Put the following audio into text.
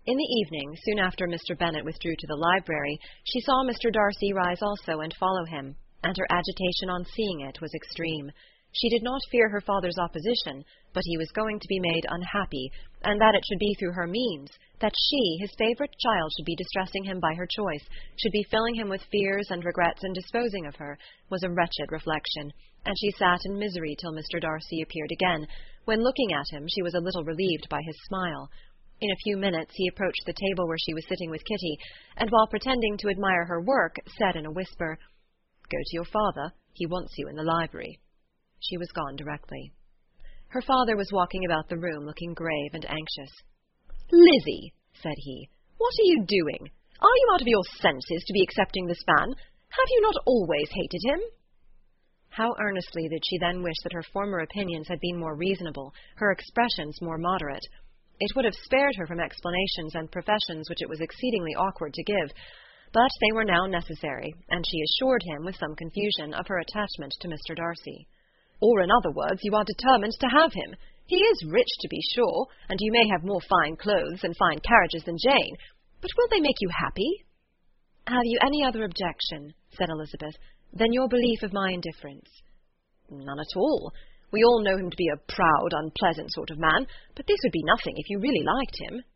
In the evening, soon after Mr. Bennet withdrew to the library, she saw Mr. Darcy rise also and follow him, and her agitation on seeing it was extreme. She did not fear her father's opposition, but he was going to be made unhappy, and that it should be through her means, that she, his favourite child, should be distressing him by her choice, should be filling him with fears and regrets and disposing of her, was a wretched reflection, and she sat in misery till Mr. Darcy appeared again, when, looking at him, she was a little relieved by his smile. In a few minutes he approached the table where she was sitting with Kitty, and while pretending to admire her work, said in a whisper, "Go to your father. He wants you in the library." She was gone directly. Her father was walking about the room, looking grave and anxious. "Lizzie," said he, "what are you doing? Are you out of your senses to be accepting this man? Have you not always hated him?" How earnestly did she then wish that her former opinions had been more reasonable, her expressions more moderate. It would have spared her from explanations and professions which it was exceedingly awkward to give, but they were now necessary, and she assured him, with some confusion, of her attachment to Mr. Darcy. "Or, in other words, you are determined to have him. He is rich, to be sure, and you may have more fine clothes and fine carriages than Jane, but will they make you happy?" "Have you any other objection," said Elizabeth, "than your belief of my indifference?" "None at all. We all know him to be a proud, unpleasant sort of man, but this would be nothing if you really liked him."